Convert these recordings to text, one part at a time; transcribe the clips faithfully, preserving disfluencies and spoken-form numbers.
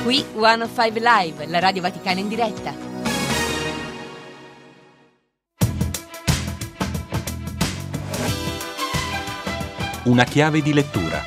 Qui centocinque Live, la Radio Vaticana in diretta. Una chiave di lettura.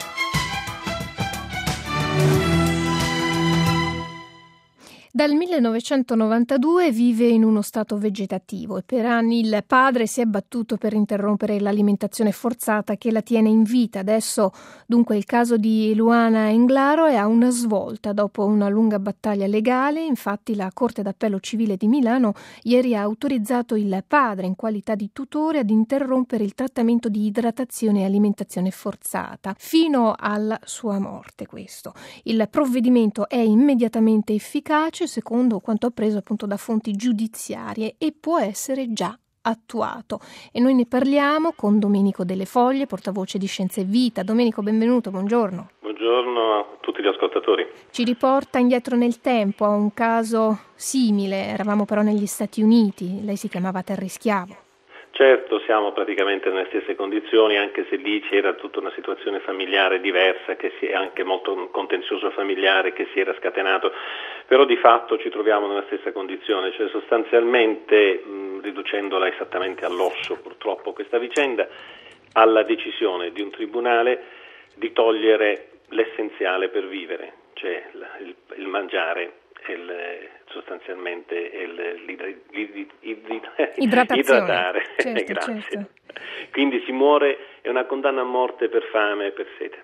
Dal millenovecentonovantadue vive in uno stato vegetativo e per anni il padre si è battuto per interrompere l'alimentazione forzata che la tiene in vita. Adesso dunque il caso di Luana Englaro è a una svolta dopo una lunga battaglia legale. Infatti la Corte d'Appello Civile di Milano ieri ha autorizzato il padre in qualità di tutore ad interrompere il trattamento di idratazione e alimentazione forzata fino alla sua morte. Questo. Il provvedimento è immediatamente efficace secondo quanto appreso appunto da fonti giudiziarie e può essere già attuato. E noi ne parliamo con Domenico Delle Foglie, portavoce di Scienza e Vita. Domenico, benvenuto, buongiorno. Buongiorno a tutti gli ascoltatori. Ci riporta indietro nel tempo a un caso simile, eravamo però negli Stati Uniti, lei si chiamava Terry Schiavo. Certo, siamo praticamente nelle stesse condizioni, anche se lì c'era tutta una situazione familiare diversa, che si è anche molto contenzioso familiare che si era scatenato, però di fatto ci troviamo nella stessa condizione, cioè sostanzialmente, mh, riducendola esattamente all'osso purtroppo questa vicenda, alla decisione di un tribunale di togliere l'essenziale per vivere, cioè il, il mangiare. Il, sostanzialmente il, l'idri, l'idri, l'idri, idratare certo, grazie certo. Quindi si muore, è una condanna a morte per fame e per sete.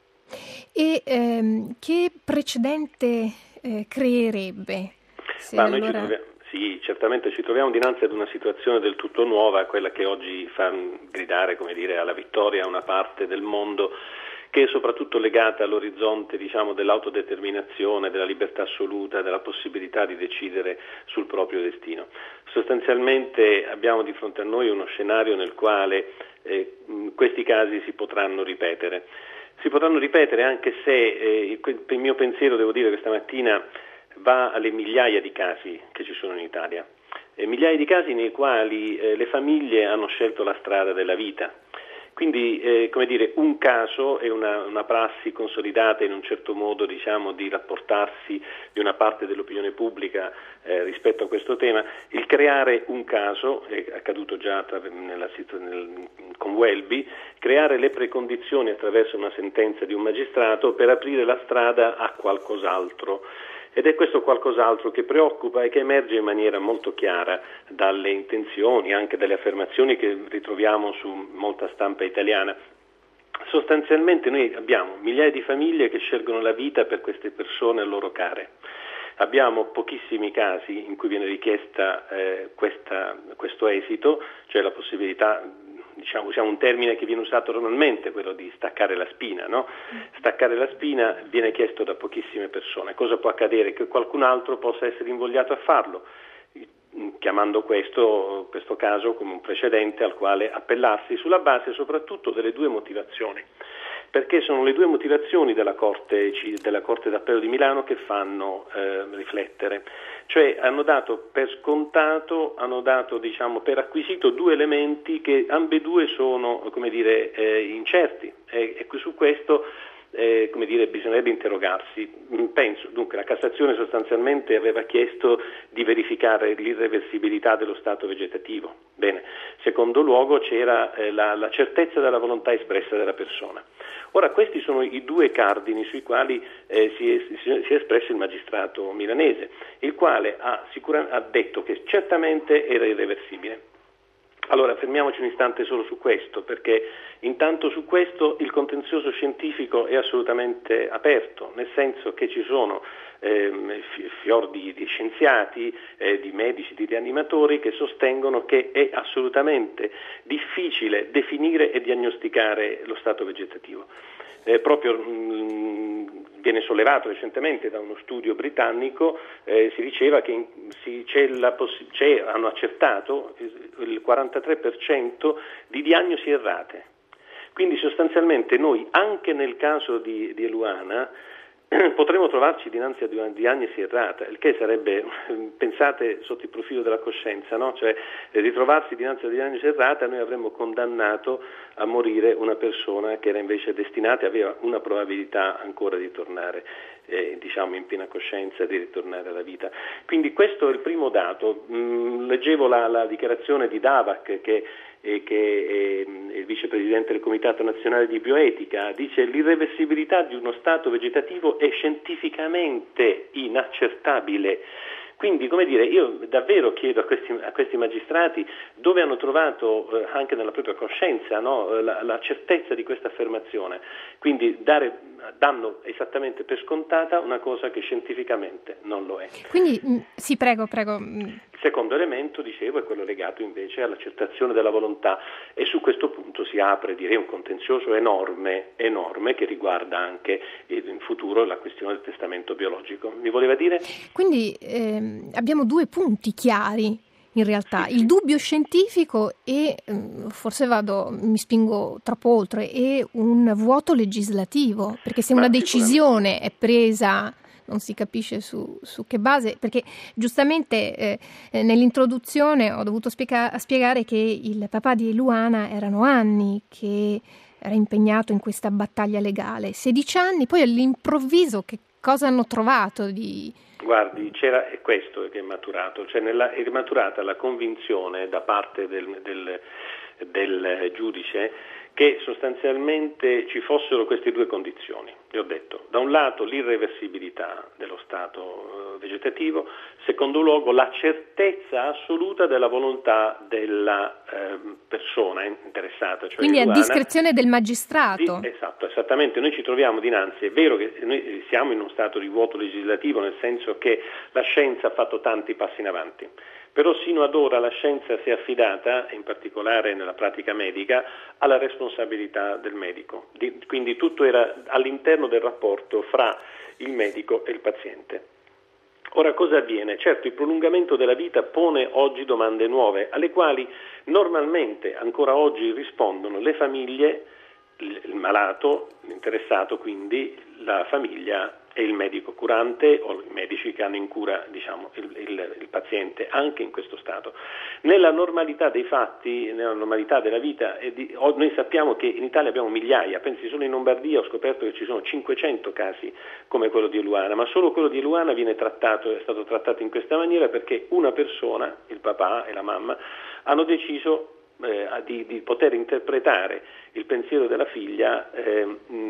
E ehm, che precedente eh, creerebbe? Se Ma allora... noi ci troviamo, sì, certamente ci troviamo dinanzi ad una situazione del tutto nuova, quella che oggi fa gridare, come dire, alla vittoria a una parte del mondo che è soprattutto legata all'orizzonte, diciamo, dell'autodeterminazione, della libertà assoluta, della possibilità di decidere sul proprio destino. Sostanzialmente abbiamo di fronte a noi uno scenario nel quale eh, questi casi si potranno ripetere. Si potranno ripetere anche se eh, il mio pensiero, devo dire, questa mattina va alle migliaia di casi che ci sono in Italia. Eh, migliaia di casi nei quali eh, le famiglie hanno scelto la strada della vita. Quindi, eh, come dire, un caso è una, una prassi consolidata in un certo modo, diciamo, di rapportarsi di una parte dell'opinione pubblica eh, rispetto a questo tema. Il creare un caso, è accaduto già tra, nella, nel, con Welby, creare le precondizioni attraverso una sentenza di un magistrato per aprire la strada a qualcos'altro. Ed è questo qualcos'altro che preoccupa e che emerge in maniera molto chiara dalle intenzioni, anche dalle affermazioni che ritroviamo su molta stampa italiana. Sostanzialmente noi abbiamo migliaia di famiglie che scelgono la vita per queste persone a loro care. Abbiamo pochissimi casi in cui viene richiesta eh, questa, questo esito, cioè la possibilità, diciamo, usiamo un termine che viene usato normalmente, quello di staccare la spina, no? Staccare la spina viene chiesto da pochissime persone. Cosa può accadere? Che qualcun altro possa essere invogliato a farlo, chiamando questo, questo caso come un precedente al quale appellarsi sulla base soprattutto delle due motivazioni. Perché sono le due motivazioni della Corte, della Corte d'Appello di Milano che fanno eh, riflettere. Cioè hanno dato per scontato, hanno dato, diciamo, per acquisito due elementi che ambedue sono, come dire, eh, incerti e, e su questo eh, come dire, bisognerebbe interrogarsi. Penso, dunque, la Cassazione sostanzialmente aveva chiesto di verificare l'irreversibilità dello stato vegetativo. Bene, secondo luogo c'era eh, la, la certezza della volontà espressa della persona. Ora, questi sono i due cardini sui quali eh, si, è, si, si è espresso il magistrato milanese, il quale ha, sicura, ha detto che certamente era irreversibile. Allora, fermiamoci un istante solo su questo, perché intanto su questo il contenzioso scientifico è assolutamente aperto, nel senso che ci sono ehm, fior di, di scienziati, eh, di medici, di rianimatori che sostengono che è assolutamente difficile definire e diagnosticare lo stato vegetativo. Eh, proprio mh, viene sollevato recentemente da uno studio britannico, eh, si diceva che in, si, c'è la possi- c'è, hanno accertato il quarantatré per cento di diagnosi errate. Quindi sostanzialmente noi, anche nel caso di, di Luana, potremmo trovarci dinanzi a una diagnosi errata, il che sarebbe, pensate sotto il profilo della coscienza, no? Cioè ritrovarsi dinanzi a una diagnosi errata, noi avremmo condannato a morire una persona che era invece destinata e aveva una probabilità ancora di tornare eh, diciamo in piena coscienza, di ritornare alla vita. Quindi questo è il primo dato. Mm, leggevo la, la dichiarazione di Davac, che e che è il vicepresidente del Comitato Nazionale di Bioetica, dice: l'irreversibilità di uno stato vegetativo è scientificamente inaccertabile. Quindi, come dire, io davvero chiedo a questi, a questi magistrati dove hanno trovato, eh, anche nella propria coscienza, no, la, la certezza di questa affermazione. Quindi dare, danno esattamente per scontata una cosa che scientificamente non lo è. Quindi, sì, prego, prego. Il secondo elemento, dicevo, è quello legato invece all'accettazione della volontà, e su questo punto si apre, direi, un contenzioso enorme, enorme che riguarda anche in futuro la questione del testamento biologico. Mi voleva dire? Quindi ehm, abbiamo due punti chiari in realtà, il dubbio scientifico e, forse vado, mi spingo troppo oltre, e un vuoto legislativo, perché se una decisione è presa non si capisce su, su che base, perché giustamente eh, nell'introduzione ho dovuto spiega, spiegare che il papà di Luana erano anni che era impegnato in questa battaglia legale, sedici anni, poi all'improvviso che cosa hanno trovato di... Guardi, c'era è questo che è maturato, cioè nella, è maturata la convinzione da parte del, del, del giudice che sostanzialmente ci fossero queste due condizioni. Vi ho detto, da un lato l'irreversibilità dello stato eh, vegetativo, secondo luogo la certezza assoluta della volontà della eh, persona interessata. Cioè Quindi a Luana, discrezione del magistrato. Di, esatto, esattamente. Noi ci troviamo dinanzi, è vero che noi siamo in uno stato di vuoto legislativo, nel senso che la scienza ha fatto tanti passi in avanti. Però sino ad ora la scienza si è affidata, in particolare nella pratica medica, alla responsabilità del medico. Di, quindi tutto era all'interno del rapporto fra il medico e il paziente. Ora cosa avviene? Certo, il prolungamento della vita pone oggi domande nuove, alle quali normalmente ancora oggi rispondono le famiglie, il malato, l'interessato, quindi la famiglia e il medico curante o i medici che hanno in cura, diciamo, il, il, il paziente anche in questo stato. Nella normalità dei fatti, nella normalità della vita, eh, di, oh, noi sappiamo che in Italia abbiamo migliaia, pensi solo in Lombardia ho scoperto che ci sono cinquecento casi come quello di Luana, ma solo quello di Luana viene trattato, è stato trattato in questa maniera perché una persona, il papà e la mamma, hanno deciso Eh, di, di poter interpretare il pensiero della figlia eh,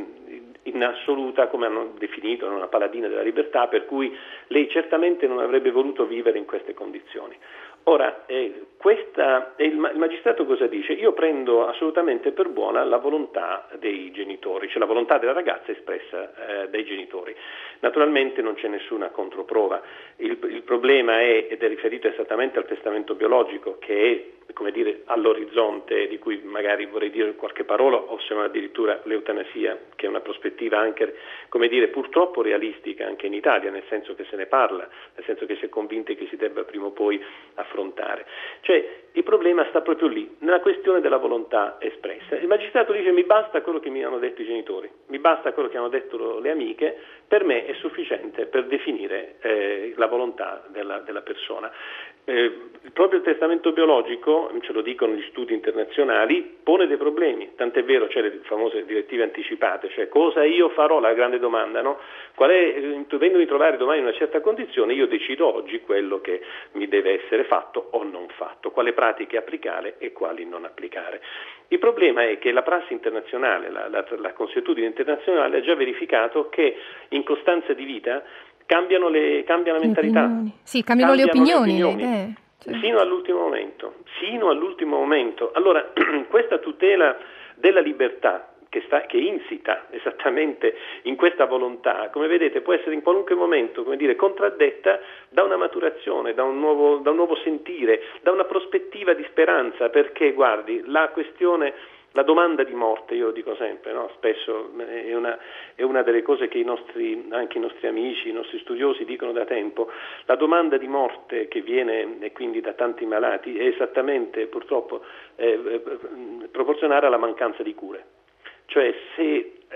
in assoluta, come hanno definito, una paladina della libertà, per cui lei certamente non avrebbe voluto vivere in queste condizioni. Ora, eh, questa, eh, il, il magistrato cosa dice? Io prendo assolutamente per buona la volontà dei genitori, cioè la volontà della ragazza espressa eh, dai genitori. Naturalmente non c'è nessuna controprova. Il, il problema è, ed è riferito esattamente al testamento biologico, che è, come dire, all'orizzonte, di cui magari vorrei dire qualche parola, o se non addirittura l'eutanasia, che è una prospettiva anche, come dire, purtroppo realistica anche in Italia, nel senso che se ne parla, nel senso che si è convinti che si debba prima o poi affrontare. Cioè, il problema sta proprio lì, nella questione della volontà espressa. Il magistrato dice: mi basta quello che mi hanno detto i genitori, mi basta quello che hanno detto le amiche, per me è sufficiente per definire eh, la volontà della, della persona. Eh, proprio il testamento biologico, ce lo dicono gli studi internazionali, pone dei problemi, tant'è vero, c'è le famose direttive anticipate, cioè cosa io farò, la grande domanda, no? Qual è, vengo di trovare domani in una certa condizione, io decido oggi quello che mi deve essere fatto o non fatto, quale pratiche applicare e quali non applicare. Il problema è che la prassi internazionale, la, la, la consuetudine internazionale ha già verificato che in costanza di vita cambiano le, cambia la mentalità. Opinioni. Sì, cambiano, cambiano le opinioni, le, opinioni, le idee. Cioè. Sino all'ultimo momento, sino all'ultimo momento. Allora, questa tutela della libertà che, sta, che insita esattamente in questa volontà, come vedete, può essere in qualunque momento, come dire, contraddetta da una maturazione, da un nuovo, da un nuovo sentire, da una prospettiva di speranza, perché, guardi, la questione... La domanda di morte, io lo dico sempre, no? Spesso è una, è una delle cose che i nostri, anche i nostri amici, i nostri studiosi dicono da tempo. La domanda di morte che viene, e quindi da tanti malati, è esattamente purtroppo eh, proporzionale alla mancanza di cure. Cioè se eh, si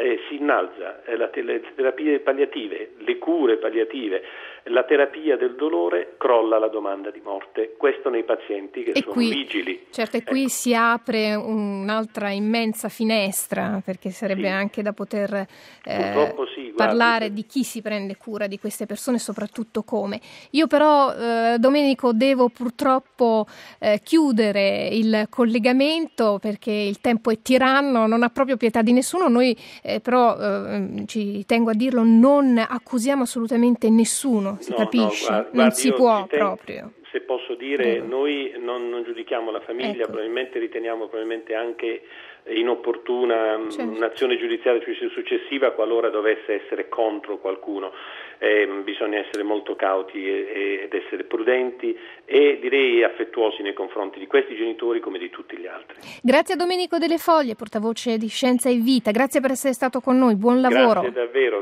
innalza, eh, la te- le terapie palliative, le cure palliative, la terapia del dolore, crolla la domanda di morte. Questo nei pazienti che e sono qui, vigili. Certo, e qui ecco. si apre un'altra immensa finestra, perché sarebbe sì. anche da poter eh, sì, parlare guardi, di chi si prende cura di queste persone e soprattutto come. Io però, eh, Domenico, devo purtroppo eh, chiudere il collegamento perché il tempo è tiranno, non ha proprio pietà di nessuno. Noi eh, però, eh, ci tengo a dirlo, non accusiamo assolutamente nessuno. Si no, capisce? No, guardi, non si può ten- proprio. Se posso dire, Prego. noi non, non giudichiamo la famiglia, ecco. probabilmente riteniamo probabilmente anche inopportuna certo. un'azione giudiziaria successiva qualora dovesse essere contro qualcuno. Eh, bisogna essere molto cauti e, ed essere prudenti e direi affettuosi nei confronti di questi genitori come di tutti gli altri. Grazie a Domenico Delle Foglie, portavoce di Scienza e Vita, grazie per essere stato con noi, buon lavoro. Grazie davvero.